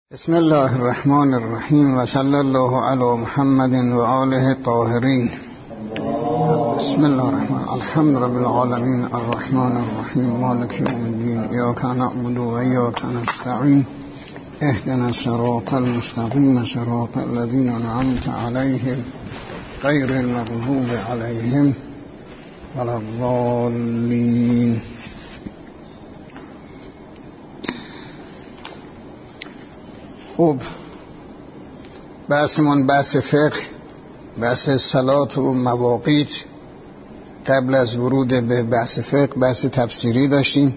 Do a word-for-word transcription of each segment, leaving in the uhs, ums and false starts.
بسم الله الرحمن الرحیم و صلی الله علی محمد و آله الطاهرین. بسم الله الرحمن الحمد رب العالمین الرحمن الرحیم مالک یوم الدین ایاک نعبد و ایاک نستعین اهدنا الصراط المستقیم صراط الذین انعمت علیهم غیر المغضوب علیهم ولا الضالین. خب بحثمون بحث فقه، بحث صلات و مواقیت. قبل از ورود به بحث فقه بحث تفسیری داشتیم.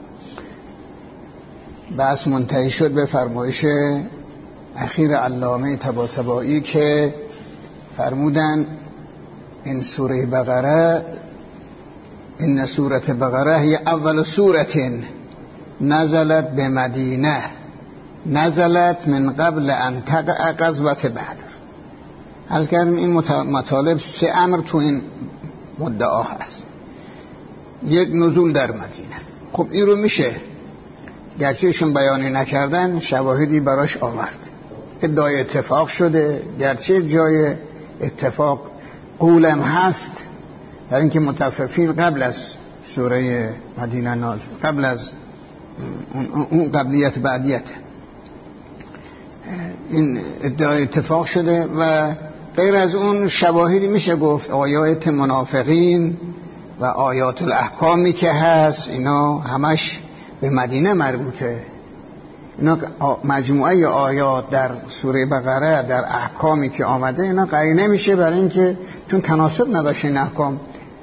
بحث منتهی شد به فرمایش اخیر علامه طباطبایی که فرمودن این سوره بقره، این سوره بقره هی اول سوره نزلت به مدینه نزلت من قبل ان تقع غزوه بدر. عرض کردیم این مطالب سه امر تو این مدعا هست. یک، نزول در مدینه. خب این رو میشه گرچه ایشون بیانی نکردن شواهدی براش آورد. ادعای اتفاق شده، گرچه جای اتفاق قولم هست، در اینکه متففین قبل از سوره مدینه نازل، قبل از اون قبلیت بعدیت، این ادعای اتفاق شده و غیر از اون شواهدی میشه گفت. آیات منافقین و آیات الاحکامی که هست اینا همش به مدینه مربوطه. اینا مجموعه آیات در سوره بقره در احکامی که آمده اینا قرینه میشه برای اینکه چون تناسب نداشته این احکام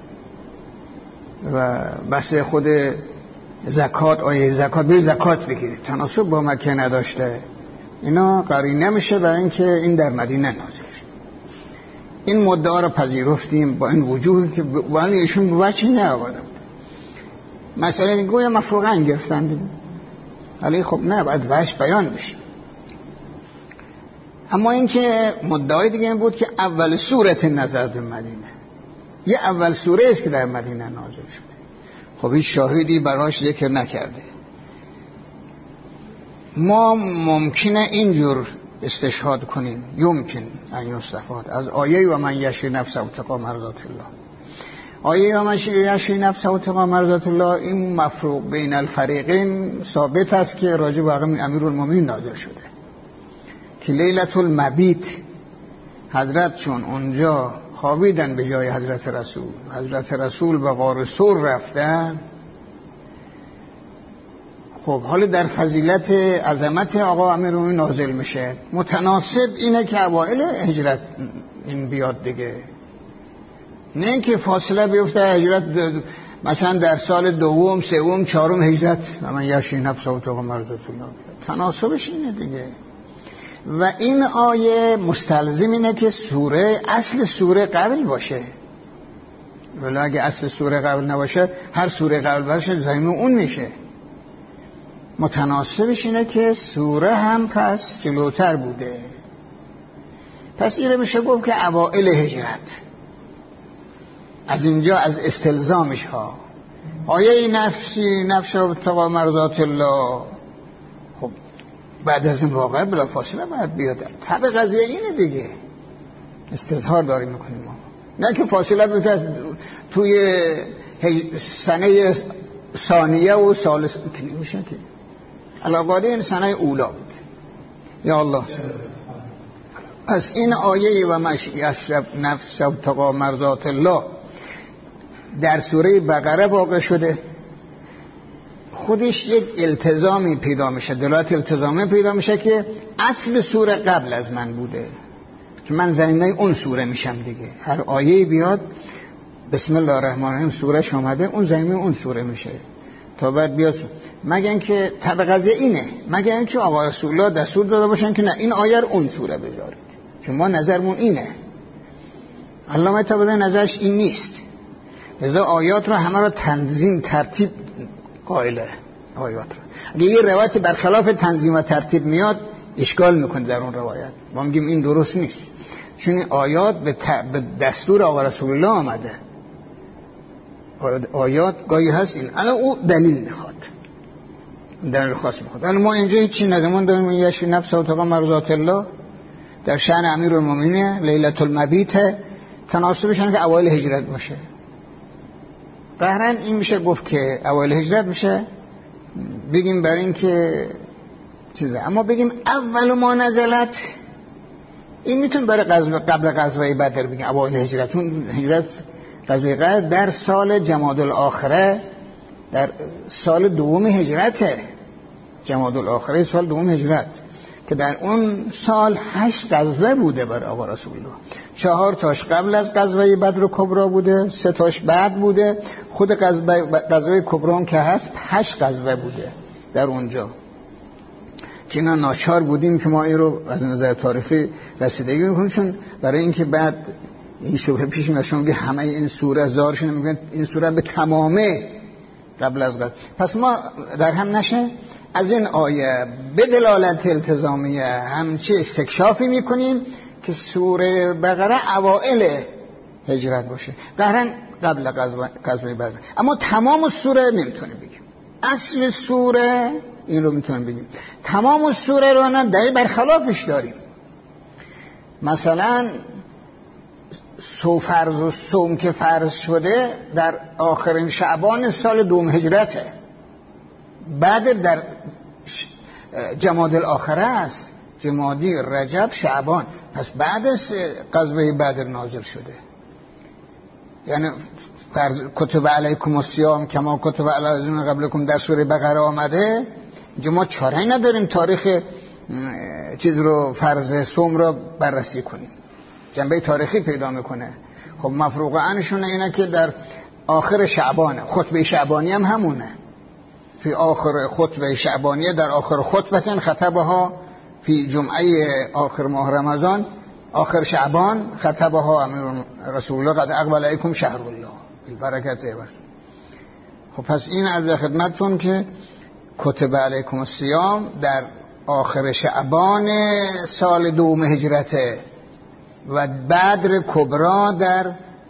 و بس خود زکات، آیه زکات به زکات بگیرید تناسب با مکه نداشته، اینا قرینه میشه برای اینکه این در مدینه نازل شد. این مدعا رو پذیرفتیم با این وجوهی که ولی ایشون به وجه نیاورده بود. مثلا گویا مفروغاً گرفتند، ولی خب نه، باید وجه بیان بشه. اما اینکه مدعای دیگه این بود که اول سوره نزلت به مدینه، یه اول سوره است که در مدینه نازل شده. خب هیچ شاهدی براش ذکر نکرده. ما ممکنه اینجور استشهاد کنیم، یمکن ان یستفاد از آیه و من یشری نفسه ابتغاء مرضات الله. آیه و من یشری نفسه ابتغاء مرضات الله این مفروق بین الفریقین ثابت است که راجع به امیرالمومنین نازل شده که لیلة المبیت حضرت چون اونجا خوابیدن به جای حضرت رسول، حضرت رسول به غار ثور رفتن. خب حالا در فضیلت عظمت آقا امیرالمومنین نازل میشه. متناسب اینه که اوائل هجرت این بیاد دیگه، نه اینکه فاصله بیفته هجرت مثلا در سال دوم سوم چهارم هجرت و من یشری نفسه ابتغاء مرضات الله. تناسبش اینه دیگه. و این آیه مستلزم اینه که سوره اصل سوره قبل باشه، ولی اگه اصل سوره قبل نباشه هر سوره قبل باشه زمین اون میشه. متناسبش اینه که سوره هم پس جلوتر بوده. پس اینه میشه گفت که اوائل هجرت. از اینجا از استلزامش ها آیه نفسی نفس ابتغاء مرضات الله. خب بعد از این واقعه بلا فاصله باید بیاد. طب قضیه اینه دیگه، استظهار داریم میکنیم ما، نه که فاصله بیاد توی سنه ثانیه و ثالث که نمیشه که علاقاده این سنه اولا بود. یا الله. پس این آیه و یشرب نفس ابتغاء مرضات الله در سوره بقره واقع شده. خودش یک التزامی پیدا میشه، دلالت التزامی پیدا میشه که اصل سوره قبل از من بوده، که من زمینه اون سوره میشم دیگه. هر آیه بیاد بسم الله الرحمن الرحیم سورهش اومده، اون زمینه اون سوره میشه تا بعد بیاد. مگه اینکه طب قضیه اینه، مگه اینکه آقا رسول الله دستور داده باشن که نه این آیه رو اون سوره بذارید، چون ما نظرمون اینه. علامه طباطبایی نظرش این نیست، لذا آیات رو همه رو تنظیم ترتیب قائله. آیات رو اگه یه روایت برخلاف تنظیم و ترتیب میاد اشکال میکنه در اون روایت، ما میگیم این درست نیست، چون آیات به, ت... به دستور آقا رسول الله آمده. آیات گاهی هست این الان او دلیل میخواد دلیل خاص میخواد. حالا ما اینجا هیچی نداریم، داریم یشی نفس و تقا مرضات الله در شأن امیرالمومنین لیلة المبیت، تناسبش اینه که اوایل هجرت باشه. قهرن این میشه گفت که اوایل هجرت میشه، بگیم برای این که چیزه. اما بگیم اول ما نزلت، این میتون برای غزوه قبل غزوه بدر بگیم اوایل هجرت. اون هجرت غزوه بدر در سال جمادی الاخره، در سال دوم هجرته. جمادی الاخره سال دوم هجرت که در اون سال هشت غزوه بوده بر آقا رسول الله. چهار تاش قبل از غزوه بدر کبرا بوده، سه تاش بعد بوده. خود غزوه کبرا که هست هشت غزوه بوده در اونجا که اینا ناچار بودیم که ما این رو از نظر تاریخی رسیدگی میکنیم، چون برای اینکه بعد این شبهه پیش میاد شما میگه همه این سوره زارشون میگن این سوره به تمامه قبل از غزوه. پس ما در هم نشه از این آیه به دلالت التزامیه همچه استکشافی میکنیم که سوره بقره اوائل هجرت باشه، قهرن قبل غزوه بدر. اما تمام سوره نمیتونیم بگیم. اصل سوره این رو میتونیم بگیم. تمام سوره رو نه دلیل برخلافش داریم. مثلا سو فرض و سوم که فرض شده در آخرین شعبان سال دوم هجرته، بعد در جمادی الاخره است، جمادی، رجب، شعبان، پس بعد از غزوه بدر نازل شده. یعنی فرض کتب علیکم الصیام کما کتب علی الذین قبلکم در سوره بقره آمده. اینجا ما چاره‌ای نداریم تاریخ چیز رو، فرض صوم رو بررسی کنیم، جنبه تاریخی پیدا میکنه. خب مفروق عنشون اینه که در آخر شعبانه، خطبه شعبانی هم همونه، فی آخر خطبه شعبانیه، در آخر خطبتن خطبها فی جمعه آخر ماه رمضان آخر شعبان خطبها امیر رسول الله قد اقبل علیکم شهر الله البرکت. خب پس این عرض خدمتتون که کتب علیکم الصیام در آخر شعبان سال دوم هجرته و بدر کبرا در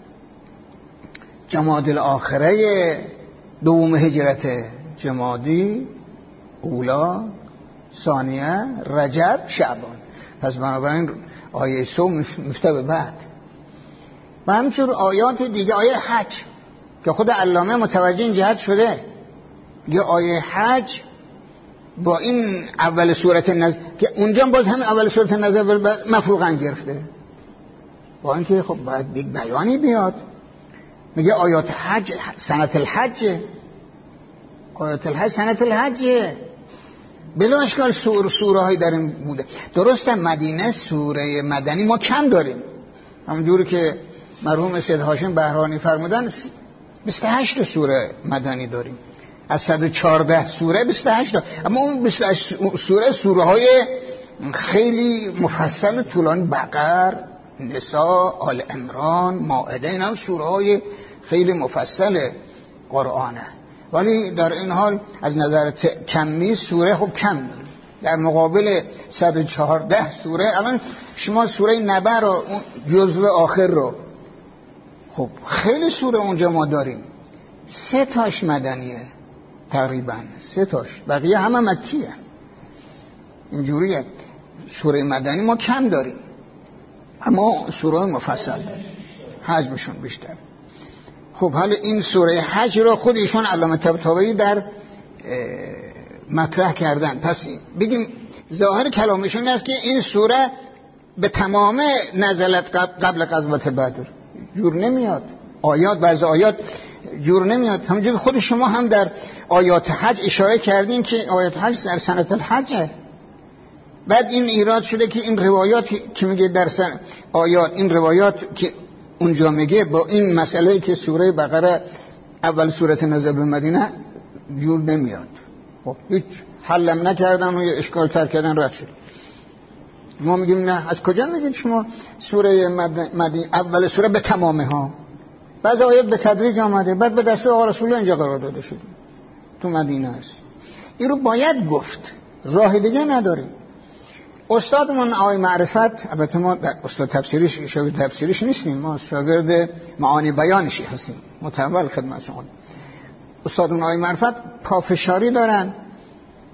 جمادی الاخره دوم هجرته، جمادی اولا، ثانیه، رجب، شعبان. پس بنابراین آیه صوم مفته به بعد و همچون آیات دیگه. آیه حج که خود علامه متوجه این جهت شده، یه آیه حج با این اول سورت نزل که اونجا باز همین اول سورت نزل مفروغا گرفته، با اینکه خب باید یک بیانی بیاد. میگه آیات حج سنت الحج، آیات الحج سنت الحج، بلا اشکال سور سوره های در این بوده. درسته مدینه سوره مدنی ما کم داریم، همونجوری که مرحوم سید هاشم بهرانی فرمودن بیست و هشت سوره مدنی داریم، از صد و چهارده سوره بیست و هشت، اما اون بیست و هشت سوره سوره های خیلی مفصل طولانی، بقر، نساء، آل عمران، مائده، این هم سوره های خیلی مفصل قرآنه. ولی در این حال از نظر کمی سوره خب کم داریم در مقابل صد و چهارده سوره. الان شما سوره نبأ رو، اون جزو آخر رو، خب خیلی سوره اونجا ما داریم، سه تاش مدنیه تقریبا، سه تاش، بقیه همه مکیه. اینجوریه سوره مدنی ما کم داریم، اما سوره مفصل حجمشون بیشتر. خب حالا این سوره حج رو خود ایشون علامه طباطبایی در مطرح کردن. پس بگیم ظاهر کلامشون است که این سوره به تمام نزلت قبل غزوه بدر، جور نمیاد آیات، بعضی آیات جور نمیاد. همونجوری خود شما هم در آیات حج اشاره کردین که آیات حج در سنت الحجه. بعد این ایراد شده که این روایات که میگه در سن آیات، این روایات که اونجا میگه با این مسئله که سوره بقره اول سورت نزل به مدینه جور نمیاد. خب هیچ حلم نکردن و اشکال تر کردن، رد شد. ما میگیم نه، از کجا میگید شما سوره مدینه اول سوره به تمامه ها، بعض آیات به تدریج آمده، بعد به دست آقا رسول الله اینجا قرار داده شده تو مدینه است. این رو باید گفت، راه دیگه نداریم. استادمون آقای معرفت، البته ما در استاد تفسیریش شاگرد تفسیریش نیستیم، ما شاگرد معانی بیانش هستیم، متول خدمت شما. استادمون آقای معرفت پافشاری دارن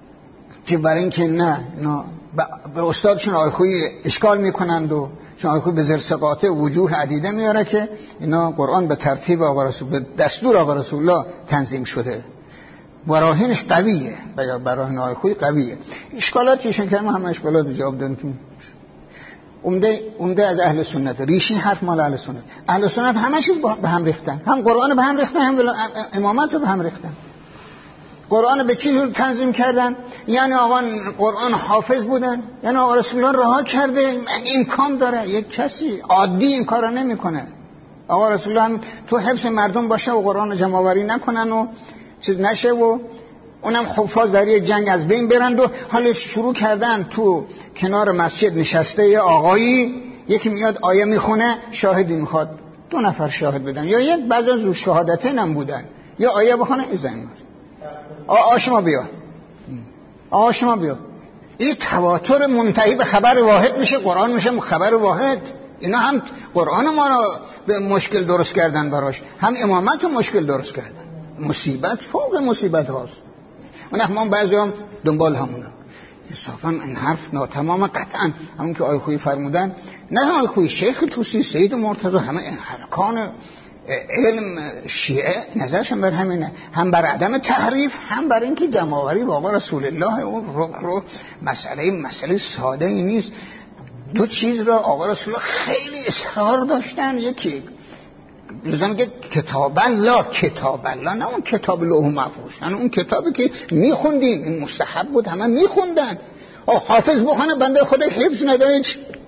که برای اینکه نه اینا به استادشون آقای خویی اشکال میکنند و چون آقای خویی به زرسقاطه وجوه عدیده میاره که اینا قرآن به ترتیب آقا رسول به دستور آقا رسول الله تنظیم شده، براهینش قویه، براهین آقای خویی قویه. اشکالاتیشون که ما همه اشکالات جواب دادیم. عمده عمده از اهل سنت، ریشی حرف مال اهل سنت. اهل سنت همه چیز به هم ریختن، هم قرآن به هم ریختن، هم امامت به هم ریختن. قرآن به چی جور تنظیم کردن؟ یعنی آقا قرآن حافظ بودن، یعنی آقا رسول الله رها کرده. امکان داره یک کسی عادی این کارو نمیکنه. آقا رسول الله هم تو حفظ مردم باشه و قرآن جمع آوری نکنن و چیز نشه و اونم حفاظ در یه جنگ از بین برند و حالا شروع کردن تو کنار مسجد نشسته یه آقایی، یکی میاد آیه میخونه، شاهدی میخواد، دو نفر شاهد بدن، یا یک بعض از رو شهادتین هم بودن، یا آیه بخونه ایزن آ شما بیا آ شما بیا. این تواتر منتهی به خبر واحد میشه، قرآن میشه خبر واحد. اینا هم قرآن ما رو به مشکل درست کردن براش، هم امامت رو مشکل درست کردن. مصیبت فوق مصیبت هاست. اون ما بعضی هم دنبال همونه. انصافا این حرف ناتمام قطعا همون که آقای خویی فرمودن، نه آقای خویی، شیخ طوسی، سید مرتضی، همه این حرکان علم شیعه نظرشون بر همینه، هم بر عدم تحریف، هم بر اینکه جمع‌آوری با آقا رسول الله اون رو, رو مسئله مسئله ساده ای نیست. دو چیز را آقا رسول الله خیلی اصرار داشتن. یکی لازم که کتاب الله، کتاب الله، نه اون کتاب لوح محفوظ، یعنی اون کتابی که میخوندیم، این مستحب بود همه میخوندن. آ حافظ بخونه، بنده خدا حفظ نداره،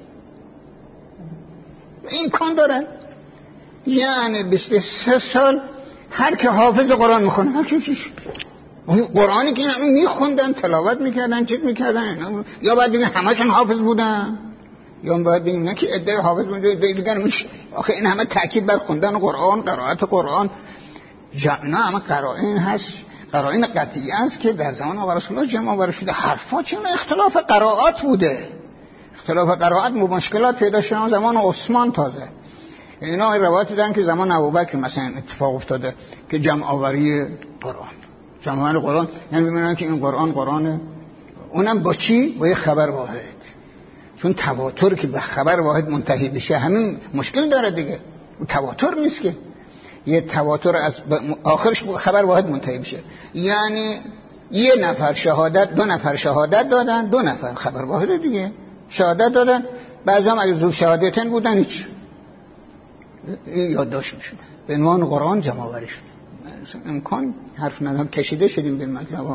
این کان داره. یعنی بیست و سه سال هر که حافظ قرآن میخونه، هر کیش اون قرآنی که همه میخوندن، تلاوت میکردن، چیز میکردن، یا باید بگیم همشون حافظ بودن، یا باید بگیم نه که ادعای حافظ بودن، ادعای دیگر میشه. آخه این همه تاکید بر خوندن قرآن، قرائت قرآن، نه همه قرائن هست، قرائن قطعی است که در زمان آقا رسول الله جمع آوری شده. حرفا چون اختلاف قرائات بوده، اختلاف قرائات مشکلات پیدا شدن زمان عثمان. تازه اینا روایتی دارن که زمان ابوبکر مثلا اتفاق افتاده که جمع آوری قرآن، جمع آوری قرآن، یعنی می‌بینن که این قرآن قرآنه، اونم با چی؟ با یه خبر واحد. چون تواتر که به خبر واحد منتهی بشه همین مشکل داره دیگه. تواتر نیست که یه تواتر از آخرش خبر واحد منتهی بشه. یعنی یه نفر شهادت، دو نفر شهادت دادن، دو نفر خبر واحد دیگه شهادت دادن. بعضی هم اگه زور شهادتین بودن هیچ یادداشت میشد، به عنوان قرآن جمع آوری شد. امکان حرف ندارم، کشیده شدیم به مطلب.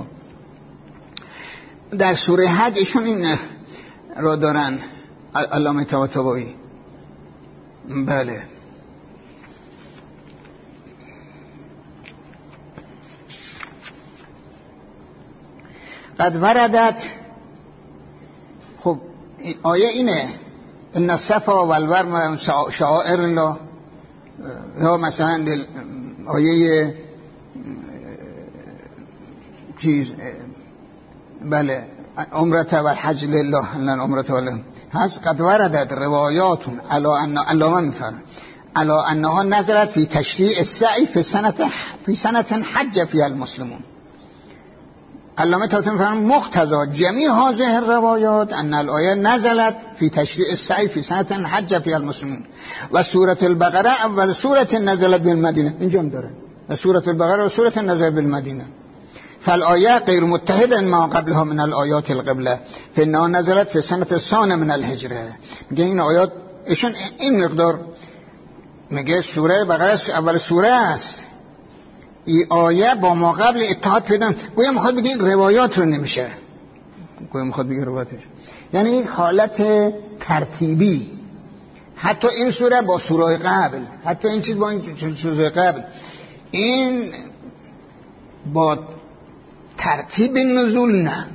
در سوره حج ایشون این را دارن، علامه طباطبایی. بله قد وردت، خب آیه اینه ان الصفا والمروه شعائر الله، یا مثلا آیه چیز بله عمرت و الحج لله ان عمرت و هست. قد وردت روایات علی ان علامه میفرماید علی انها نزلت فی تشریع السعی فی سنه فی سنه حج فی المسلمون. علامه طباطبایی میفرماید مقتضا جمیع هذه الروایات ان الآیه نزلت فی تشریع السعی فی سنه حج فی المسلمون و سوره البقره اول سوره نزلت بالمدینه. اینجا هم داره و سوره البقره و سوره نزلت بالمدینه. فالآیه غیر متحدا ما قبلها من الآیات القبله فانها نزلت فی سنه الثانیه من الهجره. میگه این آیات ایشون این مقدار میگه سوره بقره اول سوره است، این آیه با ما قبل اتحاد پیدا. گویا میخواد بگه روایات رو نمیشه، گویا میخواد بگه روایاتش، یعنی حالت ترتیبی. حتی این سوره با سوره قبل، حتی این چیز با این سوره قبل، این با ترتیب نزول نه.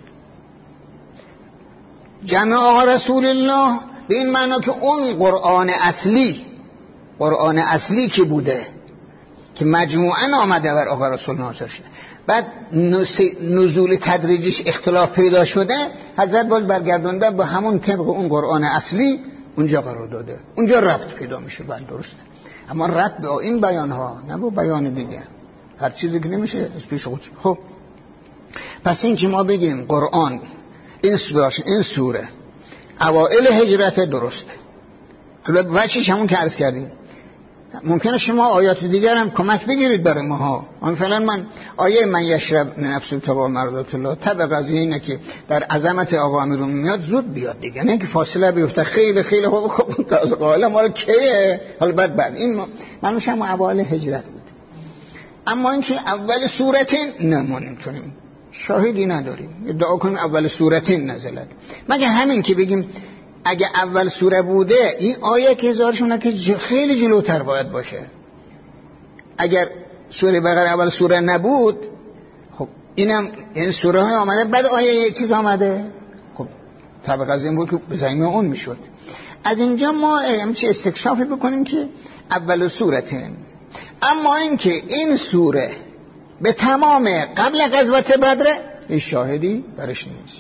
جمع آقا رسول الله به این معنا که اون قرآن اصلی، قرآن اصلی که بوده که مجموعاً آمده بر آقا رسول الله نازل شده، بعد نزول تدریجیش اختلاف پیدا شده، حضرت باز برگردونده به همون طبق اون قرآن اصلی اونجا قرار داده، اونجا ربط پیدا میشه. بعد درسته، اما ربط به این بیان ها نه با بیان دیگه، هر چیزی که نمیشه از پیش خود. خب پس این که ما بگیم قرآن این سوره این سوره اوائل هجرت درسته، البته وجهش همون که عرض کردیم. ممکنه شما آیات دیگر هم کمک بگیرید برای ماها. مثلا من آیه من یشرب نفس تبع مرضات الله طبق از اینه که در عظمت آقا امیرون میاد زود بیاد دیگه، نه که فاصله بیفته خیلی خیلی خوب خوب تازه قائل ما رو کیه حالا بعد بعد این منوش هم اوائل هجرت بود. اما اینکه اول سورتین نه ما نمیتونیم، شاهدی نداریم ادعا کنیم اول سورتین نزلت، مگه همین که بگیم اگه اول سوره بوده این آیه که هزارشونه که خیلی جلوتر باید باشه. اگر سوره بقره اول سوره نبود خب اینم این سوره های آمده بعد آیه یه چیز آمده، خب طبق از این بود که بزنیم اون میشد. از اینجا ما همچی استکشافی بکنیم که اول سورتین. اما اینکه این سوره به تمام قبل غزوه بدر هیچ شاهدی برش نیست.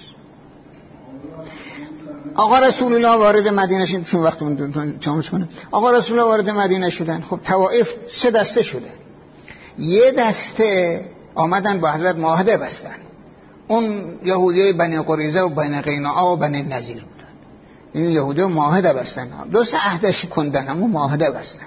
آقا رسول الله وارد مدینه شدن، چون وقت من چامش کنم، آقا رسول الله وارد مدینه شدن. خب طوائف سه دسته شده، یه دسته آمدن با حضرت معاهده بستن، اون یهودی بنی قریظه و بنی قینعا و بنی نذیر بودن. این یهودی معاهده بستن، درست عهدش کندن اما معاهده بستن.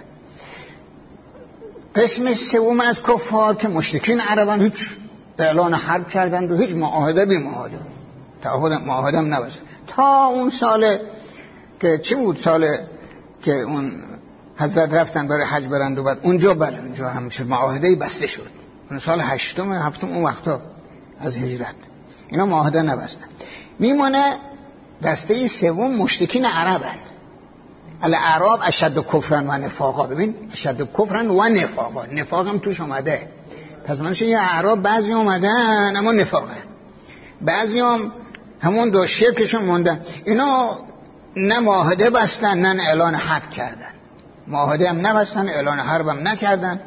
قسم سوم از کفار که مشرکین عربان هیچ اعلان حرب کردن و هیچ معاهده بی معاهده تعهد معاهده هم نبستن تا اون سال که چی بود، سال که اون حضرت رفتن برای حج برند و بعد اونجا بله اونجا همشه معاهده بسته شد. اون سال هشتم هفتم اون وقتا از هجرت اینا معاهده نبستن. میمونه دسته سوم مشرکین عربن. الاعراب اشد کفرن و نفاقا. ببین اشد کفرن و نفاقا، نفاق هم توش اومده. پس منشه یه اعراب بعضی اومدن اما نفاقه، بعضی هم همون دو شرکشون موندن. اینا نه معاهده بستن نه اعلان حرب کردن، معاهده هم نبستن اعلان حرب هم نکردن.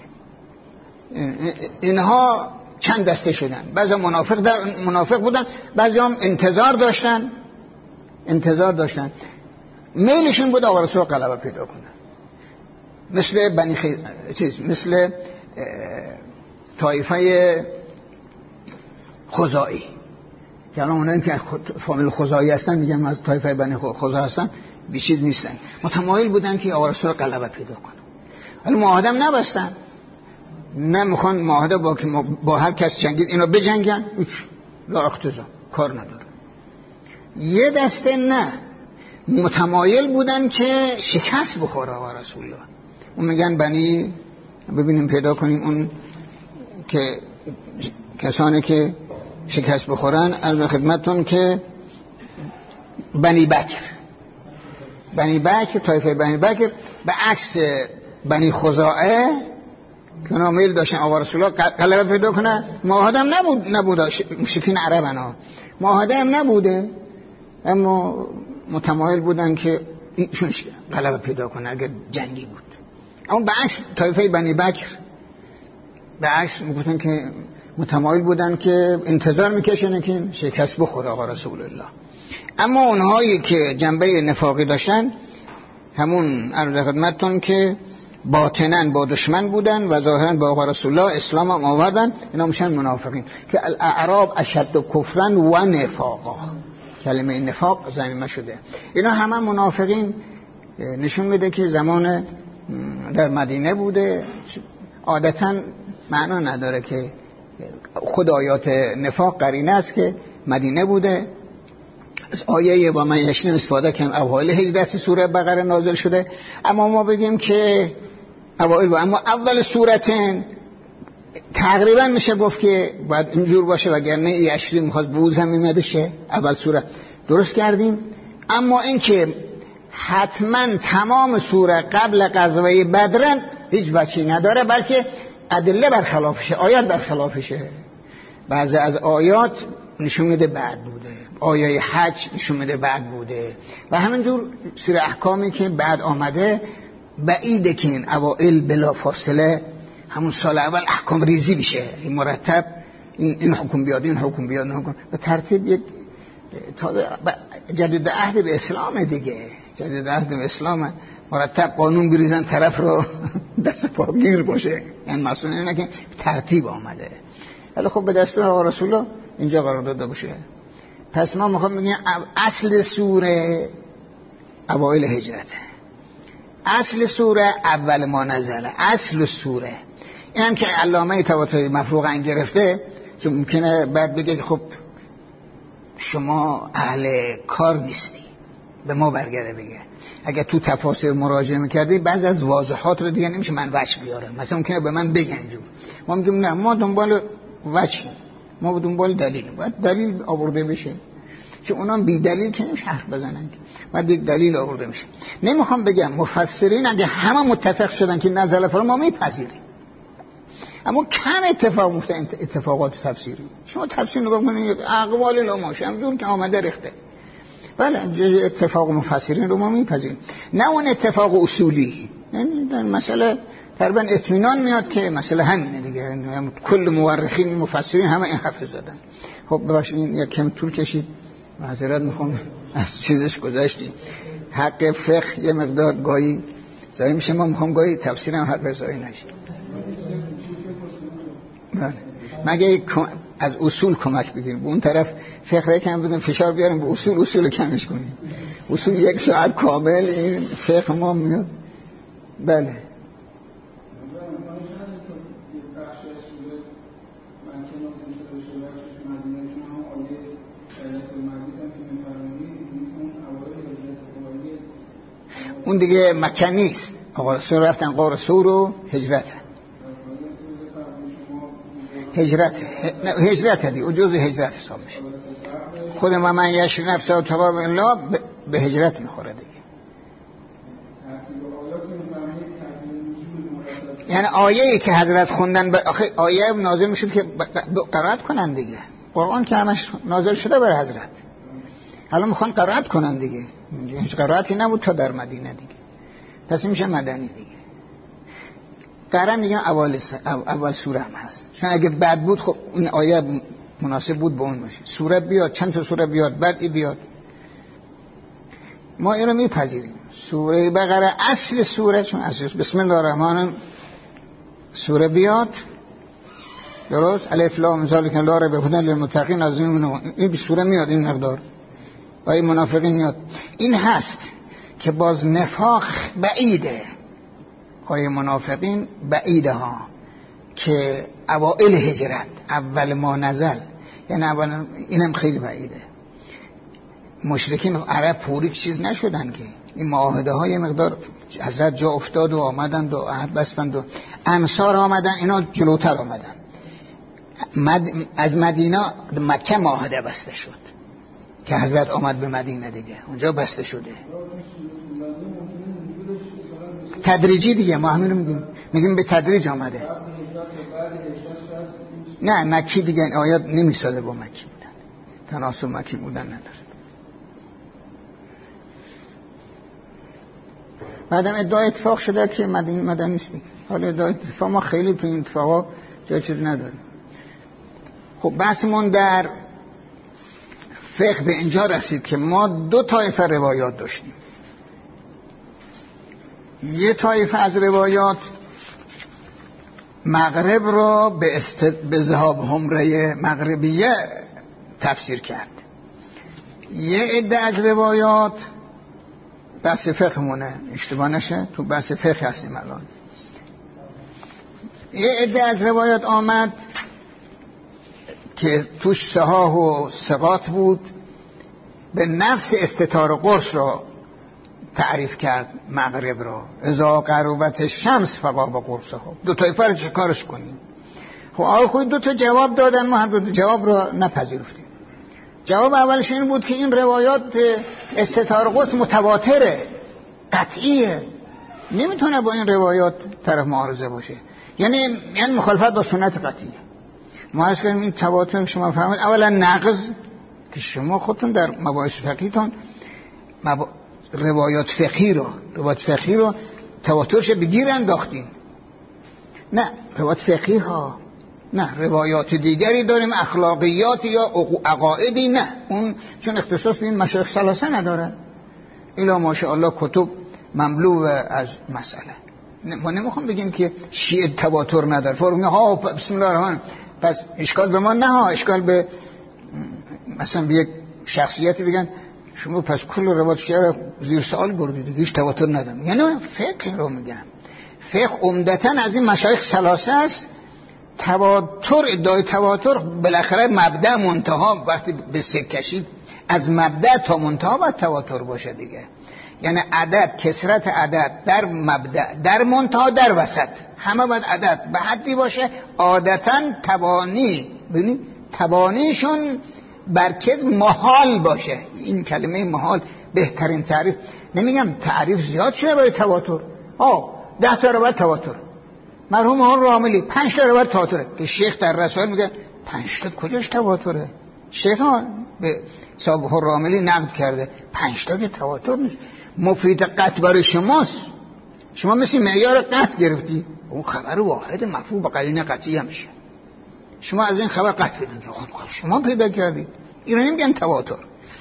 اینها چند دسته شدن، بعضی منافق در منافق بودن، بعضی هم انتظار داشتن انتظار داشتن میلشون بود آقا رسول غلبه پیدا کنه، مثل بنی خی... چیز مثل طایفه خزاعی که الان اونایی که فامیل خزاعی هستن میگن از طایفه بنی خزاعی هستن، بیشید نیستن، متمایل بودن که آقا رسول غلبه پیدا کنه. ولی معاهده هم نبستن، نه میخوان معاهده با که با هر کس جنگید اینا بجنگن، هیچ لا اقتضا کار نداره. یه دسته نه متمایل بودن که شکست بخوره آقا رسول الله. اون میگن بنی، ببینیم پیدا کنیم اون که کسانی که شکست بخورن از خدمتون که بنی بکر بنی بکر طایفه بنی بکر به عکس بنی خزاعه که اونا میل داشتن آقا رسول الله غلبه پیدا کنه. معاهده هم نبود نبود مشرکین عربن معاهده هم نبوده اما متمایل بودن که ایشون غلبه پیدا کنه اگر جنگی بود. اما به عکس طایفه بنی بکر به عکس میگفتن که متمایل بودن که انتظار میکشن که شکست بخوره آقا رسول الله. اما اونهایی که جنبه نفاقی داشتن همون عرض خدمتتون که باطناً با دشمن بودن و ظاهراً با آقا رسول الله اسلام هم آوردن، اینا میشن منافقین که الاعراب اشد کفرن و نفاقا. کلمه نفاق ضمیمه شده. اینا همه منافقین نشون میده که زمان در مدینه بوده. عادتاً معنا نداره که خود آیات نفاق قرینه است که مدینه بوده. از آیه با من یشنیم استفاده کنم اوایل هجرت سوره بقره نازل شده، اما ما بگیم که اوایل با اما اول سورتین تقریبا میشه گفت که باید اینجور باشه وگرنه یشنیم میخواست بوز هم بشه اول سوره درست کردیم. اما این که حتما تمام سوره قبل غزوه بدر هیچ بچی نداره، بلکه ادله برخلافشه، آیات برخلافشه. بعضی از آیات نشون میده بعد بوده، آیه حج نشون میده بعد بوده و همینجور سیر احکامی که بعد آمده بعیده که این اوائل بلا فاصله همون سال اول احکام ریزی بشه، این مرتب این, این حکم بیاد این حکم بیاد این حکم به ترتیب یک جدید عهد به اسلام دیگه، جدید عهد به اسلام مرتب قانون بریزن طرف رو دست پاگیر باشه. یعنی مثلا اینه که ترتیب آمده. ولی خب به دستور آقا رسول الله اینجا قرار داده باشه. پس ما میخوام بگیم اصل سوره اوایل هجرته، اصل سوره اول ما نزله، اصل سوره. این هم که علامه طباطبایی مفروغاً گرفته، چون ممکنه بعد بگه خب شما اهل کار نیستی، به ما برگرده بگه اگه تو تفاسیر مراجعه میکردی بعضی از واضحات رو دیگه نمیشه من وجه بیارم، مثلا ممکنه به من بگن جو ما میگیم نه ما دنبال وجه، ما دنبال دلیل، باید دلیل آورده بشه، چون اونام بی دلیل که نمیشه حرف بزنن، باید یک دلیل آورده میشه. نمیخوام بگم مفسرین اگه همه متفق شدن که نزل فرمان ما میپذیریم، اما کم اتفاق مفته اتفاقات تفسیری. شما تفسیر نگاه کنید اقوال لاماش همجور که آمده ریخته، بله اتفاق مفسرین رو ما میپذیریم، نه اون اتفاق اصولی. یعنی در مسئله تقریبا اطمینان میاد که مسئله همینه دیگه، کل مورخین مفسرین همه این حرف زدن. خب ببخشید این یک کم طول کشید، معذرت میخوام از چیزش گذشتیم. حق فقه یه مقدار گاهی زایی میشه، ما میخوام گاهی تفسیرم حق زایی نشه. بله مگه از اصول کمک بگیریم، به اون طرف فقه کم بدیم فشار بیاریم به اصول، اصول کمش کنیم، اصول یک ساعت کامل این فقه ما میاد. بله اون دیگه مکه نیست، آقا رسول رفتن قار رسول و هجرت هجرت هجرت دی، اجوز هجرت حساب میشه. خود ما من یشر نفسه و تباب الله به هجرت میخوره دیگه. یعنی آیه‌ای که حضرت خوندن ب... آخه آیه نازل میشه که قرائت کنن دیگه، قرآن که همش نازل شده بر حضرت، حالا میخوان قرائت کنن دیگه، هیچ قرائتی نبود تا در مدینه دیگه، پس میشه مدنی دیگه. قرآن دیگه اول س... اول سوره هم هست، چون اگه بعد بود خب این آیه مناسب بود به اون باشه، سوره بیاد چند تا سوره بیاد بعد ای بیاد، ما اینو میپذیریم. سوره بقره اصل سوره، چون اصل بسم الله الرحمن سوره بیاد درست، الف لام ذالک لا ریب هدی للمتقین، از این این سوره میاد این مقدار و این منافقین میاد. این هست که باز نفاق بعیده، آیه منافقین بعیده ها که اوائل هجرت اول ما نزل، یعنی اول اینم خیلی بعیده. مشرکین عرب پوری چیز نشدن که این معاهده های مقدار حضرت جا افتاد و آمدند و عهد بستند و انصار آمدن، اینا جلوتر آمدن. مد... از مدینه مکه معاهده بسته شد که حضرت آمد به مدینه دیگه، اونجا بسته شده تدریجی دیگه، ما همین رو میگیم میگیم به تدریج آمده. نه مکی دیگه آیات نمیساله با مکی بودن، تناسب مکی بودن نداره. بعدم ادعای اتفاق شده که مدنی مدنی نیستی، حالا ادعای اتفاق ما خیلی تو این اتفاقا جای چیز نداریم. خب بحثمون در فقه به اینجا رسید که ما دو طایفه روایات داشتیم. یه طایفه از روایات مغرب را به, است... به ذهاب حمره مغربیه تفسیر کرد. یه عده از روایات بحث فقه مونه، اشتباه نشه تو بحث فقه هستیم الان. یه عده از روایات آمد که توش صحاح و ثقات بود، به نفس استتار قرص را تعریف کرد مغرب را، اذا غربت شمس فقا با قرصها. دو طایفه رو چه کارش کنیم؟ خب آقا خود دو تا جواب دادن، ما هم دو تا جواب را نپذیرفتیم. جواب اولش این بود که این روایات استتار قرص متواتره، قطعیه، نمیتونه با این روایات طرف معارضه باشه، یعنی یعنی مخالفت با سنت قطعیه. ما اصلا این تواتر شما فهمید اولا نقض که شما خودتون در مباحث فقهیتون مبا... روایات فقهی رو روایات فقهی رو تواترش بگیر انداختین، نه روایات فقهی ها، نه روایات دیگری داریم، اخلاقیات یا عقائدی، نه اون چون اختصاص به این مشایخ ثلاثه نداره. الا ماشاءالله کتب مملو از مسئله. ما نمیخوام بگیم که شیعه تواتر نداره، فرمه ها بسم الله الرحمن پس اشکال به ما نه ها، اشکال به مثلا به یک شخصیتی بگن شما پس کل روایت شیعه رو زیر سوال بردید، هیچ تواتر ندارم. یعنی فقه رو میگم، فقه عمدتاً از این مشایخ ثلاثه است. تواتر، ادعای تواتر بالاخره مبدأ منتها وقتی به سکه کشید از مبدأ تا منتها باید تواتر باشه دیگه. یعنی عدد، کثرت عدد در مبدأ، در منتها، در وسط، همه باید عدد به حدی باشه عادتاً تبانی، ببینید تبانیشون برکز محال باشه. این کلمه محال بهترین تعریف، نمیگم تعریف زیاد شده برای تواتر. آه ده تا روایت تواتر، مرحوم آقا راملی پنج تا روایت تواتره که شیخ در رسائل میگه پنج تا کجاش تواتره؟ شیخ ها به صاحب راملی نقد کرده پنج تا که تواتر نیست. مفید قطع برای شماست، شما مثل معیار قطع گرفتی، اون خبر واحد مفهوم با قرینه قطعی همیشه. شما از این خبر قطع پیدا کردید، خود شما پیدا کردید. ایرانی میگن تواتر.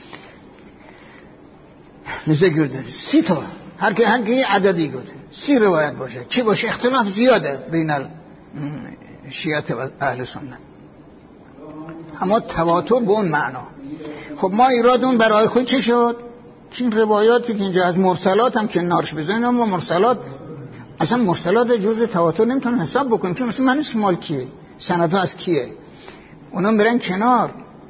نزد گرده سی تا، هر که هر که عددی گفته سی روایت باشه، چی باشه اختلاف زیاده بین شیعه و اهل سنت، اما تواتر به اون معنا. خب ما ایرادون برای خود چه شد؟ که این روایاتی که اینجا از مرسلات هم که نارش بزنیم، اما مرسلات اصلا مرسلات جزء تواتر نمیتونن حساب بکنیم، چون مثلا من اسم مال کیه، سندها از کیه، اونا میرن کنار.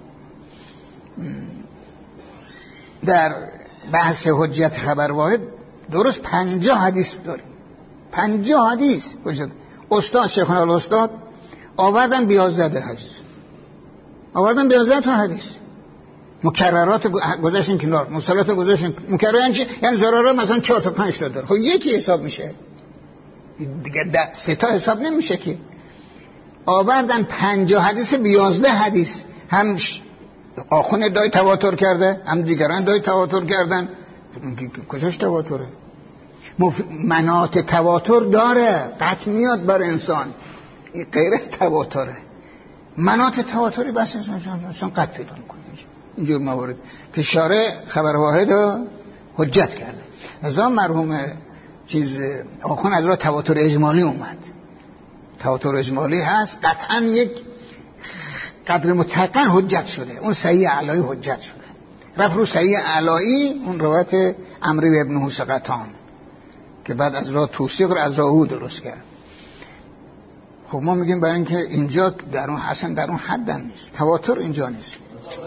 در بحث حجت خبر واحد درست پنجاه حدیث داریم، پنجاه حدیث وجود. استاد شیخنا الاستاد آوردن بیازده حدیث، آوردن بیازده تا حدیث. مکررات گذاشتن کنار، مرسلات گذاشتن مکررن چی؟ یعنی ضرورا مثلا چهار تا پنج تا داره. خب یکی حساب میشه دیگه، سه تا حساب نمیشه که. آوردن پنجاه حدیث بیازده حدیث، هم آخون ادعای تواتر کرده، هم دیگران ادعای تواتر کردن. کجاش تواتره؟ مف... مناط تواتر داره، قطع میاد بر انسان، این غیر از تواتره. مناط تواتری بس انسان قطع پیدا میکنه. اینجور موارد که شارع خبر واحد رو حجت کرده. ازا مرحوم چیز آخون از را تواتر اجمالی اومد. تواتر اجمالی هست، قطعا یک قدر متقن حجت شده، اون صحیح علایی حجت شده. رفت رو صحیح علایی، اون روایت عمرو ابن حسقطان که بعد از راه توثیق رو از راه او درست کرد. خب ما میگیم برای اینکه اینجا در اون حسن در اون حد هم نیست، تواتر اینجا نیست.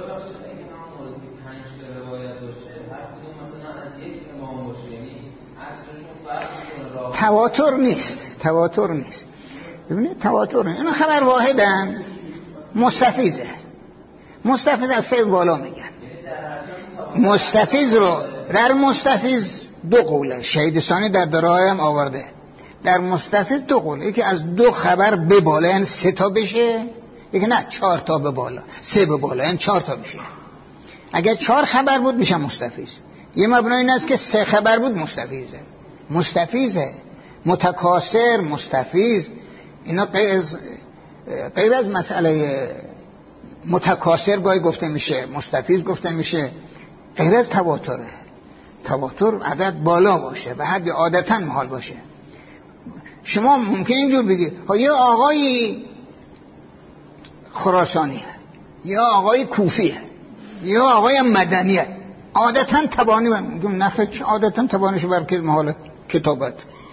تواتر نیست، تواتر نیست. ببینید تواتر نیست، اینا خبر واحدن، مستفیضه. مستفیض از سه بالا میگن. مستفیض رو در مستفیض دو قوله، شهید ثانی در دراهم هم آورده. در مستفیض دو قوله، یکی از دو خبر به بالا یعنی سه تا بشه، یکی نه چهار تا به بالا، سه به بالا یعنی چهار تا بشه. اگر چهار خبر بود میشه مستفیض. یه مبنای این است که سه خبر بود مستفیضه. مستفیضه، متکاسر، مستفیض، اینا غیر از غیر از مسئله متکاسر گاهی گفته میشه، مستفیض گفته میشه، غیر از تواتره. تواتر عدد بالا باشه، به حد عادتا محال باشه. شما ممکن اینجور بگید ها یه آقای خراسانیه، یا آقای کوفیه، یا آقای مدنیه، عادتا تبانی من میگم نخیر، عادتا تبانیشو برکز محال کتابت.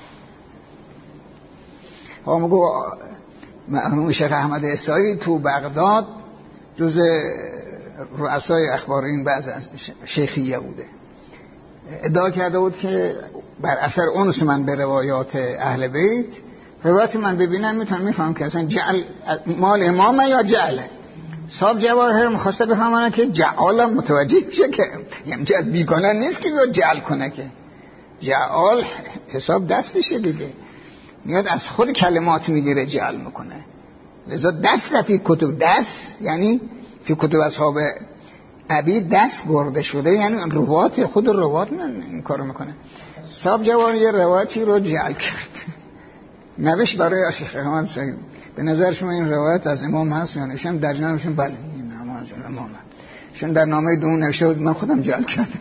ها میگو مرحوم شیخ احمد عیسایی تو بغداد جز رؤسای اخبارین بعض از شیخیه بوده، ادعا کرده بود که بر اثر اونس من به روایات اهل بیت، روایات من ببینم میتونم میفهم که اصلا جعل مال امامه یا جعله. صاحب جواهر میخواسته بفهمانه که جعال متوجه میشه که یعنی از بیگانه نیست که بیاد جعل کنه، که جعال حساب دستشه دیگه، میاد از خود کلمات میگیره جعل میکنه. لذا دست فی کتب، دست یعنی فی کتب اصحاب ابی دست برده شده، یعنی روایت خود روایت این کارو میکنه. صاحب جوان یه روایتی رو جعل کرد، نوشت برای شیخ احمد سعید، به نظر شما این روایت از امام هست یا نشم؟ در جنابشون بله این نامه از امامه. شون در نامه دون نوشته بود من خودم جعل کردم.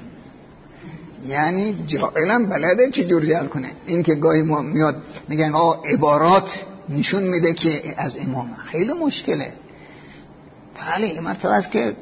یعنی جاهلم بلده چه جور جعل کنه. این که گاهی ما میاد میگن آه عبارات نشون میده که از امام. خیلی مشکله. بله این مرتبه است که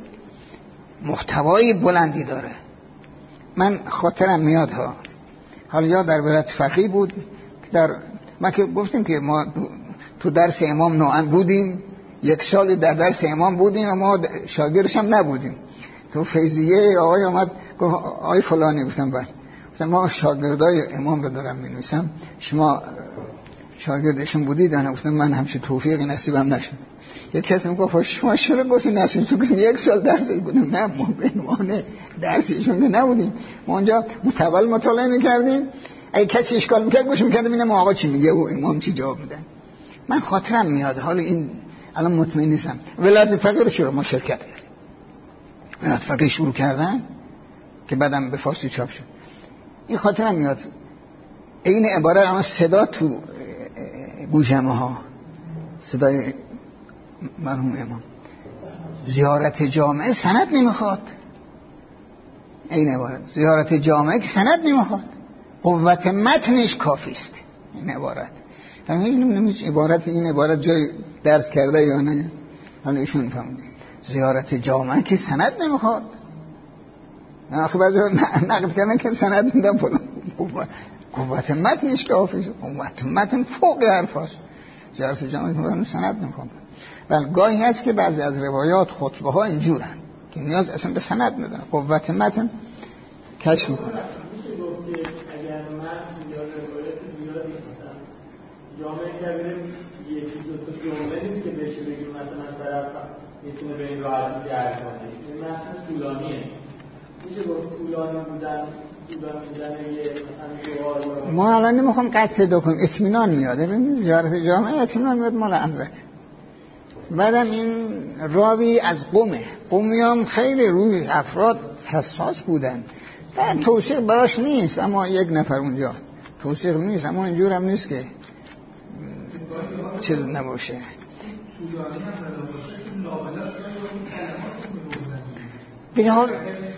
محتوای بلندی داره. من خاطرم میاد ها، حالا یا در ولایت فقیه بود، در ما که گفتیم که ما تو درس امام نوعا بودیم، یک سال در درس امام بودیم و ما شاگردش هم نبودیم. تو فیضیه آقای آمد گفت آقای فلانی، گفتم بله، گفتم ما شاگردای امام رو دارم می‌نویسم، شما شاگردشون بودید؟ انا گفتم من همچین توفیقی نصیبم نشد. یک کسی میگفت شما چرا گفتی نصیب تو؟ گفتم یک سال درس بودم. نه ما به عنوان درسشون که نبودیم، ما اونجا متول مطالعه می‌کردیم، اگه کسی اشکال می‌کرد گوش می‌کردم ببینم آقا چی میگه و امام چی جواب میده. من خاطرم میاد، حالا این الان مطمئن نیستم ولایت فقیه رو چرا ما شرکت کردیم. ولایت فقیه شروع کردن که بعدم به فارسی چاپ شد. این خاطرم میاد، این عبارت اما صدا تو گوشمه ها، صدای مرحوم امام، زیارت جامعه سند نمیخواد. این عبارت زیارت جامعه که سند نمیخواد، قوت متنش کافی است. این عبارت همین عبارت این عبارت جای درس کرده یا نه؟ حالا ایشون فهمیدن زیارت جامعه که سند نمیخواد. آخه بعضی نقد کردن که سند میدن فلان، قوت قوت متنش کافی است. قوت متن فوق حرف است. زیارت جامعه که سند نمیخواد. ولی گاهی هست که بعضی از روایات خطبه ها اینجورن که نیاز اصلا به سند ندارن، قوت متن کشف میکنن. میشه گفت که اگر متن یا روایت زیادی مثلا جامعه کبیر یکی دو تا جمله نیست که بشه بگیم مثلا طرف میتونه به این راحتی درک کنه، این متن طولانیه، میشه گفت طولانی بودن طولانی بودن یه مثلا جوار. ما الان نمیخوام قطع پیدا کنیم، اطمینان میاد. ببین زیارت جامعه اطمینان میاد مال حضرت. بعدم این راوی از قومه، قومی هم خیلی روی افراد حساس بودن، در توثیق براش نیست، اما یک نفر اونجا توثیق نیست، اما اینجور هم نیست که چیز نباشه. دیگه حال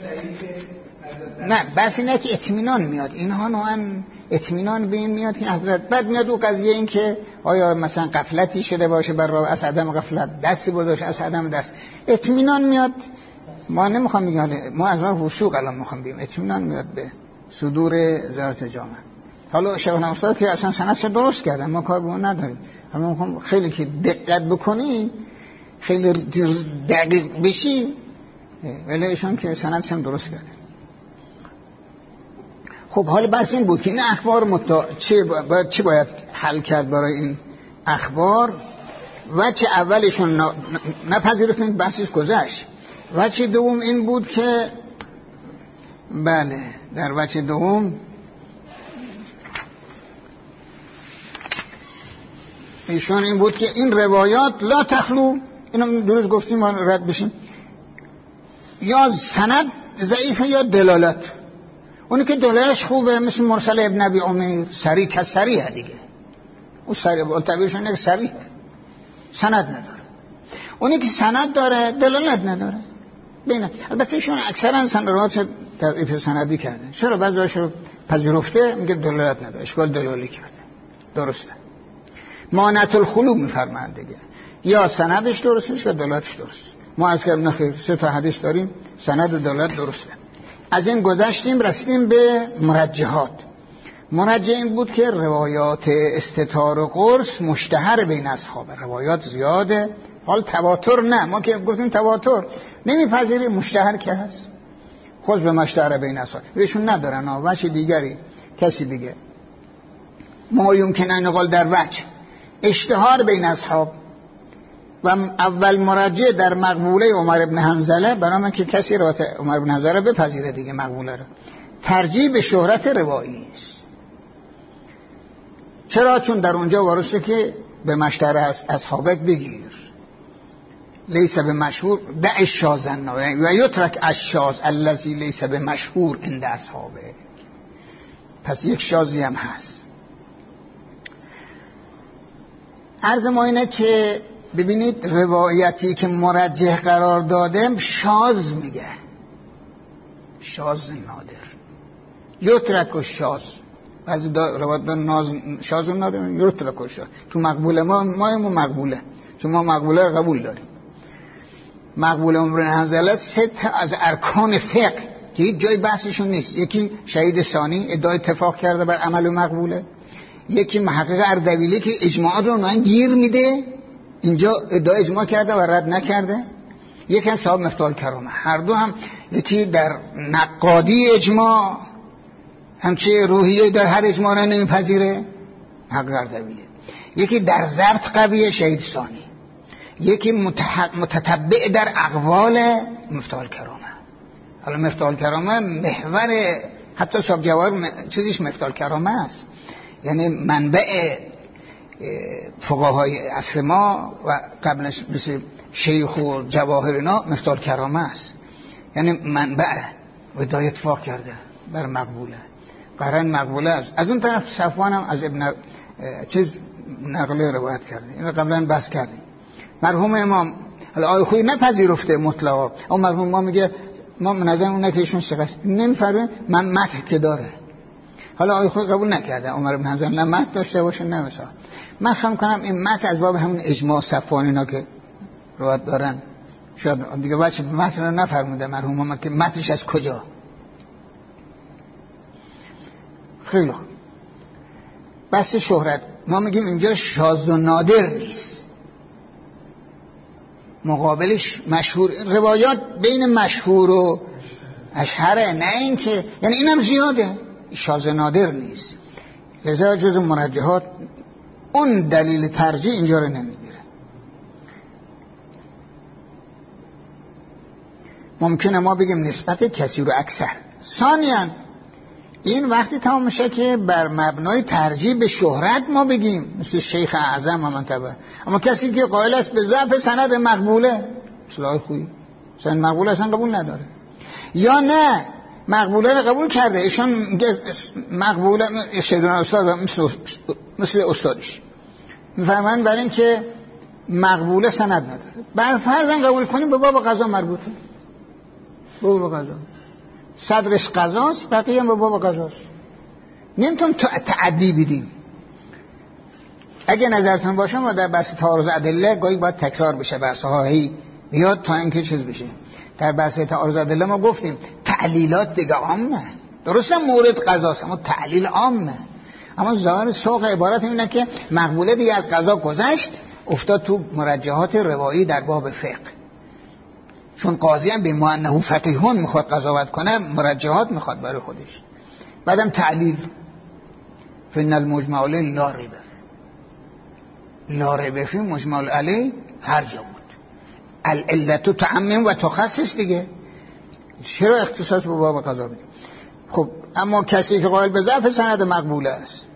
نه بس اینه که اطمینان میاد، اینها نوعا اطمینان به این میاد که حضرت. بعد میاد او قضیه این که آیا مثلا غفلتی شده باشه بر راه، از عدم غفلت دستی برداشته، از عدم دست اطمینان میاد. ما نمیخوام بگم، ما از راه وثوق الان میخوام بگیم اطمینان میاد به صدور زیارت جامعه. حالا شیخ نوستار که اصلا سندش درست کردن، ما کار به اون نداریم، اما میخوام خیلی که دقت بکنی، خیلی دقیق بشی، ولی ایشون که سندش هم درست کردن. خب حال بس این بود که این اخبار متا... چه باید چه باید حل کرد برای این اخبار. و چه اولشون ن... نپذیرفتن بحثش گذشت. و چه دوم این بود که بله در وجه دوم ایشون این بود که این روایات لا تخلو، اینو درست گفتیم ما رد بشیم، یا سند ضعیفه یا دلالت. اونی که دلالش خوبه مثل مرسل ابن ابی عمیر، سریع که سریعه دیگه، اون سریع با تعبیرشون یک سریعه، سند نداره. اونی که سند داره دلالت نداره. ببین البته ایشون اکثرا سندرات تضعیف سندی کرده، چرا بعضی‌هاش رو پذیرفته میگه دلالت نداره، اشکال دلالی کرده، درسته. مانعت الخلو میفرمایند دیگه، یا سندش درسته یا دلالتش درست. ما از کردیم نخیر سه تا حدیث داریم سند و دلالت درسته. از این گذشتیم رسیدیم به مرجحات. مرجح این بود که روایات استتار و قرص مشتهر بین اصحاب، روایات زیاده. حال تواتر نه، ما که گفتیم تواتر نمیپذیریم، مشتهر که هست. خود به مشتهر بین اصحاب بهشون ندارن. وجه دیگری کسی دیگه ما یمکن ان قال در وجه اشتهار بین اصحاب و اول مرجع در مقبوله عمر بن حنظله، برای من که کسی روایت عمر بن حنظله بپذیره دیگه مقبوله رو، ترجیح به شهرت روایی است. چرا؟ چون در اونجا وارسته که به مشتهر اصحابک بگیر، لیس به مشهور دع الشاذ و یترک الشاذ الذی لیس به مشهور عند اصحابه. پس یک شاذی هم هست. عرض ما اینه که ببینید روایتی که مرجح قرار داده شاذ میگه، شاذ نادر، یترک الشاذ بعضی روایت دارن ناز شازون ندارن یورت را کشتن. تو مقبوله ما ما مقبوله، چون ما مقبوله رو قبول داریم. مقبوله عمر حنظله سه تا از ارکان فقه که هیچ جای بحثشون نیست. یکی شهید ثانی ادعای اتفاق کرده بر عمل مقبوله، یکی محقق اردبیلی که اجماعات رو نه گیر میده، اینجا ادعای اجماع کرده و رد نکرده، یکی هم صاحب مفتاح الکرامه. هر دو هم یکی در نقادی اجماع همچه روحیه در هر اجماع را نمیپذیره محقق اردبیلی، یکی در ضبط قویه شهید ثانی، یکی متتبع در اقوال مفتاح الکرامه. حالا مفتاح الکرامه محور حتی صاحب جواهر چیزیش مفتاح الکرامه است، یعنی منبع فقهای عصر ما و قبلش مثل شیخ و جواهر اینا مفتاح الکرامه است، یعنی منبع و ادعای اتفاق کرده بر مقبوله، قرن مقبوله است. از اون طرف صفوان هم از ابن چیز نقل روایت کرده، این رو قبلا بحث کردیم. مرحوم امام حالا آیه خویی نپذیرفته مطلقا، اما مرحوم ما میگه ما نظر اون که ایشون شخص نمیفرمه من متن که داره. حالا آیه خویی قبول نکرده عمر بن حنظل نه متن داشته باشه نه مثلا. من خواهم کنم این متن از باب همون اجماع صفوان اینا که روایت دارن شاید دیگه بچه متن رو نفرموده مرحوم ما که متنش از کجا. خیلی خوب. بس شهرت ما میگیم اینجا شاذ و نادر نیست، مقابلش مشهور. روایات بین مشهور و اشهره، نه اینکه یعنی اینم زیاده، شاذ نادر نیست. لذا جز مرجحات اون دلیل ترجیح اینجا رو نمیگیره. ممکنه ما بگیم نسبت کثیر و اکثر. ثانیاً این وقتی تمام میشه که بر مبنای ترجیح به شهرت ما بگیم مثل شیخ اعظم و منتبه، اما کسی که قائل است به ضعف سند مقبوله اصلاح خویی سند مقبوله اصلا قبول نداره، یا نه مقبوله رو قبول کرده ایشون مقبوله شیدون استاد مثل, مثل استادش میفرمایند برای این که مقبوله سند نداره، بر فرضاً قبول کنیم به باب قضا مربوطه، به باب قضا صدرش قضاست بقیه هم به باب قضاست، نمیتون تعدی بدیم. اگه نظرتون باشه ما در بحث تعارض ادله گاهی باید تکرار بشه، بحث هایی بیاد تا اینکه چیز بشه. در بحث تعارض ادله ما گفتیم تعلیلات دیگه عامه، درسته مورد قضاست اما تعلیل عامه، اما ظاهر سوق عبارت اینه که مقبوله دیگه از قضا گذشت افتاد تو مرجحات روایی در باب فقه، چون قاضی هم به معنه فقیهون میخواد قضاوت کنه مرجحات میخواد برای خودش. بعدم تعلیل فن المجمع علیه لا ریب، لا ریب فی مجمع علیه هر جا بود، العلت تعمم و تخصص دیگه، چرا اختصاص به باب قضا بدیم؟ خب اما کسی که قائل به ضعف سند مقبوله است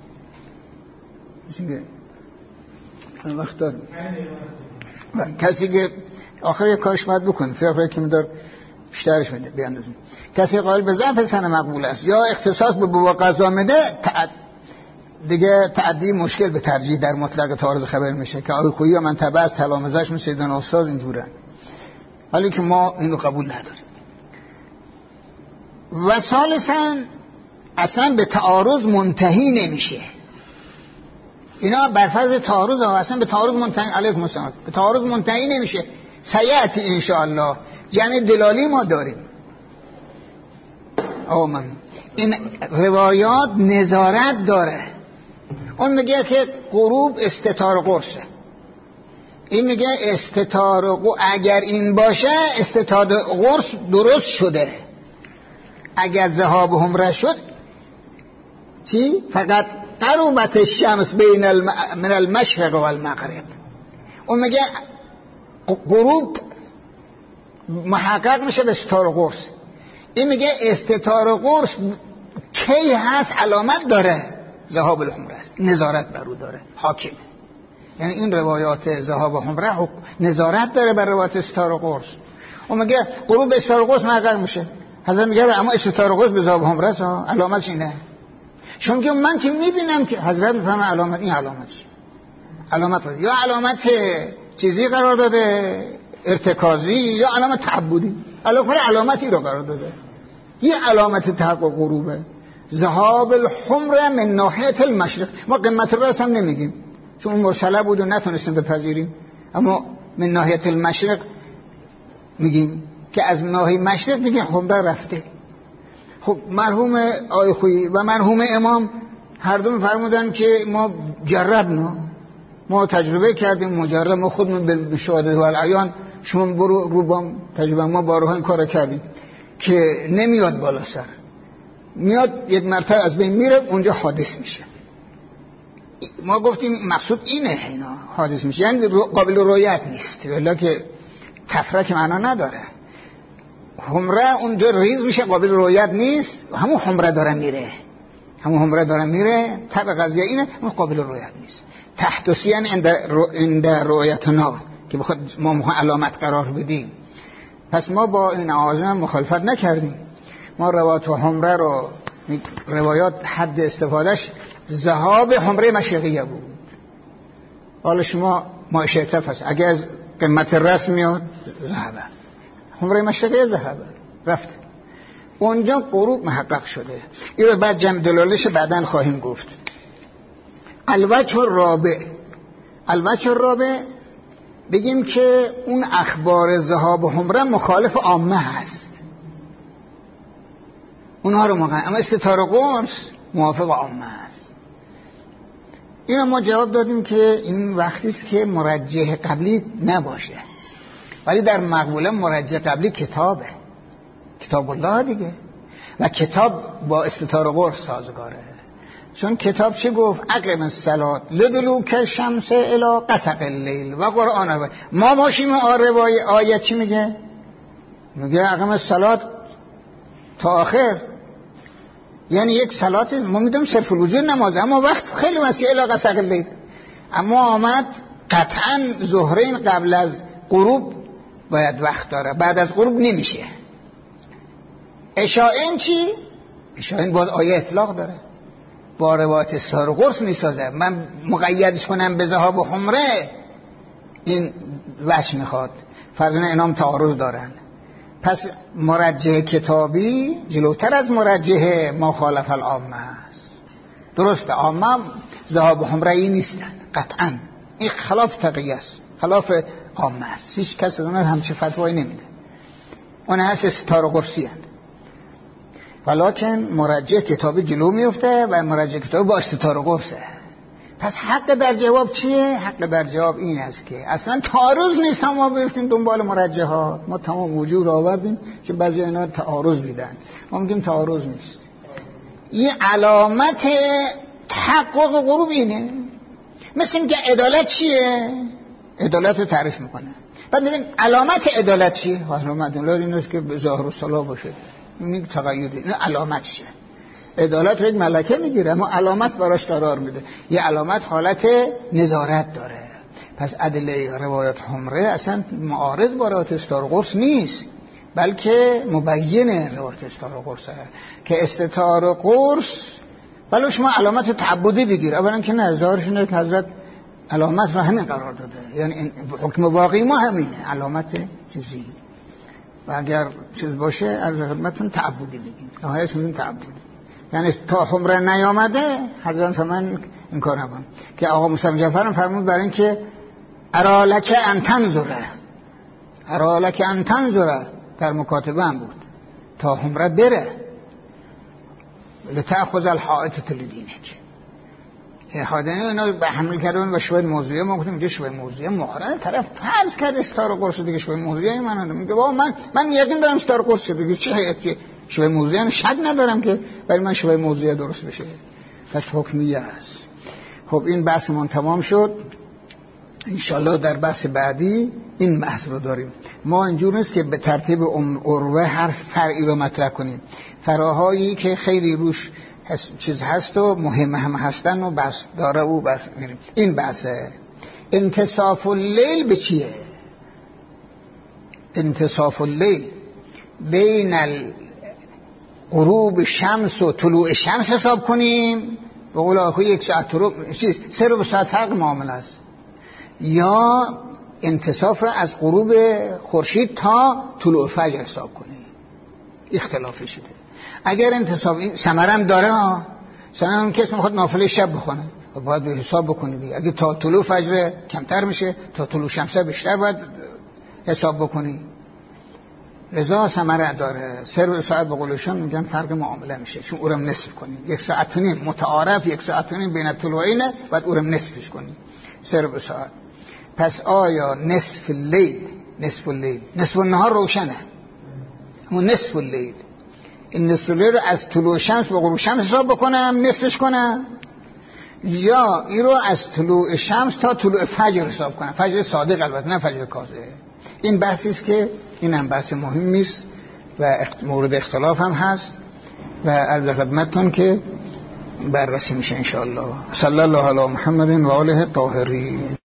وقت دارم کسی که آخر یک کارش باید بکنه فقره که میدار بیشترش میده بیاندازیم، کسی قائل به ضعف سند مقبول است یا اختصاص به باب قضا میده تعد... دیگه تعدی مشکل به ترجیح در مطلق تعارض خبر میشه که آقای خویی و منتبه از تلامذه‌اش مثل سیدن استاد اینجورن، ولی که ما اینو قبول نداریم. و ثالثاً اصلا به تعارض منتهی نمیشه، اینا بر فرض تعارض ها اصلا به تعارض منتهی علیکم السلام به تعارض منتهی نمیشه. سیأتی انشاءالله جمع دلالی ما داریم. آمین. این روایات نظارت داره، اون میگه که غروب استتار قرصه، این میگه استتار قرص اگر این باشه استتار قرص درست شده، اگر ذهاب هم شد چی؟ فقط قربت الشمس بین الم... من المشرق و المغرب، اون میگه غروب محقق میشه به استتار قرص، این میگه استتار قرص کی هست علامت داره ذهاب الحمره است، نظارت بر او داره حاکم، یعنی این روایات ذهاب حمره نظارت داره بر روایات استتار قرص. اون میگه غروب به استتار قرص محقق میشه، حضرت میگه اما استتار قرص به ذهاب حمره است علامتش اینه، چون که من که میبینم که حضرت میفهمه علامت این علامتش علامت یا علامت چیزی قرار داده ارتکازی یا علامت تعبدی، علاوه علامتی رو قرار داده، یه علامت تحقق غروبه ذهاب الحمر من ناحیه المشرق. ما قمت الراس هم نمیگیم چون مرسله بود و نتونستیم بپذیریم، اما من ناحیه المشرق میگیم که از ناحیه مشرق دیگه حمره رفته. خب مرحوم آقای خویی و مرحوم امام هر دو فرمودن که ما جربنا، ما تجربه کردیم، مجرب، ما خودمون به شهادت و العیان، شما برو رو بام تجربه، ما بارها این کار کردیم که نمیاد بالا سر، میاد یک مرتبه از بین میره، اونجا حادث میشه. ما گفتیم مقصود اینه، اینا حادث میشه، یعنی قابل رؤیت نیست، ولی که تفرق معنا نداره. حمره اونجا ریز میشه، قابل رؤیت نیست، همون حمره داره میره، همون حمره داره میره، طب قضیه اینه، اون قابل رؤیت نیست. تحدثیان عند رؤیتنا که بخواد ما علامت قرار بدیم. پس ما با این آوازه مخالفت نکردیم. ما روایت حمره رو، روایات حد استفادهش ذهاب حمره مشرقیه بود. حالا شما ما شکتف هست، اگه از قمت رس میاد ذهبه، حمره مشرقیه ذهبه رفته، اونجا غروب محقق شده. این رو بعد جمع دلالش بعدن خواهیم گفت. الوجه الرابع، الوجه الرابع بگیم که اون اخبار ذهاب حمره مخالف عامه هست، اونها رو مقام، اما استتار قرص موافق عامه هست. اینو ما جواب دادیم که این وقتی است که مرجح قبلی نباشه، ولی در مقبوله مرجح قبلی کتابه، کتاب الله دیگه، و کتاب با استتار قرص سازگاره. چون کتاب چی گفت؟ اقم الصلاة لدلوک الشمس الی غسق اللیل و قرآن الفجر. ما ماشیم آیت چی میگه؟ میگه اقم الصلاة تا آخر، یعنی یک صلات ما میدونم صرف الوجود نماز، اما وقت خیلی وسیع الی غسق اللیل، اما آمد قطعا ظهرین قبل از غروب باید وقت داره، بعد از غروب نمیشه. عشاءین چی؟ عشاءین باز آیه اطلاق داره، با روایت استتار قرص میسازه. من مقیدش کنم به ذهاب و حمره، این وجه میخواد، فرضاً اینام تعارض دارن. پس مرجح کتابی جلوتر از مرجح ما خالف العامه است. درسته عامه ذهاب و حمره ای نیستن قطعاً، این خلاف تقیه است، خلاف عامه است، هیچ کس اون همچه فتوایی نمیده، اون هست استتار قرصی هست. ولیکن مرجح کتابی جلو میفته و مرجح کتابی با استتار قرصه. پس حق در جواب چیه؟ حق در جواب این است که اصلا تعارض نیست، ما بیفتیم دنبال مرجحات، ما تمام وجود آوردیم که بعضی اینا تعارض دیدن، ما میگیم تعارض نیست. این علامت تحقق غروب اینه. مثل این که عدالت چیه؟ عدالت رو تعریف میکنه، بعد میگن علامت عدالت چیه؟ علامت عدالت این است که به ظاهر و صلاح باشه، این تقییدی، این علامت چیه؟ عدالت رو یک ملکه میگیره، اما علامت براش قرار میده، یه علامت حالت نظارت داره. پس ادله روایت حمره اصلا معارض با روایت استتار قرص نیست، بلکه مبین روایت استتار قرص که استتار قرص بلو شما علامت تعبدی بگیر، اولا که نظارشونه که حضرت علامت رو همین قرار داده، یعنی حکم واقعی ما همینه، علامت چیزی، و اگر چیز باشه از خدمتون تعبدی بگیم، نهایت اسمون تعبدی، یعنی تا حمره نیامده حضرت من این کار نبود که آقا موسی جعفر فرمود برای اینکه ارالک ان تنظره، ارالک ان تنظره در مکاتبه هم بود تا حمره بره، لتأخذ الحائط لدینک، حادثه اینا به حمل کردن و شوید موضوعی، ما گفتیم اینجا شوید موضوعی محرم، طرف فرض کرد استتار قرص دیگه شوید موضوعی، من میگه بابا من من یقین دارم استتار قرص دیگه، چه حیاتی شوید موضوعی، شک ندارم که برای من شوید موضوعی درست بشه، پس حکمیه است. خب این بحثمون تمام شد، انشالله در بحث بعدی این بحث رو داریم. ما اینجور نیست که به ترتیب عروه هر فرعی رو مطرح کنیم، فراهایی که خیلی روش هست چیز هست و مهم هم هستن و بس داره و بس میریم. این بحثه. انتصاف اللیل به چیه؟ انتصاف اللیل بین غروب شمس و طلوع شمس حساب کنیم، به قول آقای یک ساعت طلوع چیز سه رو به ساعت فرق معامله است، یا انتصاف را از غروب خورشید تا طلوع فجر حساب کنیم، اختلافی شده. اگر انتصاب ثمرم داره ها، مثلا کسی میخواد نافله شب بخونه باید به حساب بکنی دیگه. اگه تا طلوع فجر کمتر میشه، تا طلوع شمسه بیشتر باید حساب بکنی. لذا ثمره داره. سر و ساعت به قولشون میگن فرق معامله میشه، چون اورم نصف کنی. یک ساعت و نیم متعارف، یک ساعت و نیم بین طلوعینه، باید اورم نصفش کنی سر و ساعت. پس آیا نصف اللیل، نصف اللیل، نصف النهار روشنه، اون نصف اللیل، این نصف اللیل رو از طلوع شمس به غروب شمس حساب بکنم نصفش کنم، یا این رو از طلوع شمس تا طلوع فجر حساب کنم، فجر صادق البته نه فجر کاذب. این بحثی است که این هم بحث مهمی است و مورد اختلاف هم هست و عرض خدمتتون که بررسی میشه ان شاء الله. صلی الله علی محمد و آله الطاهرین.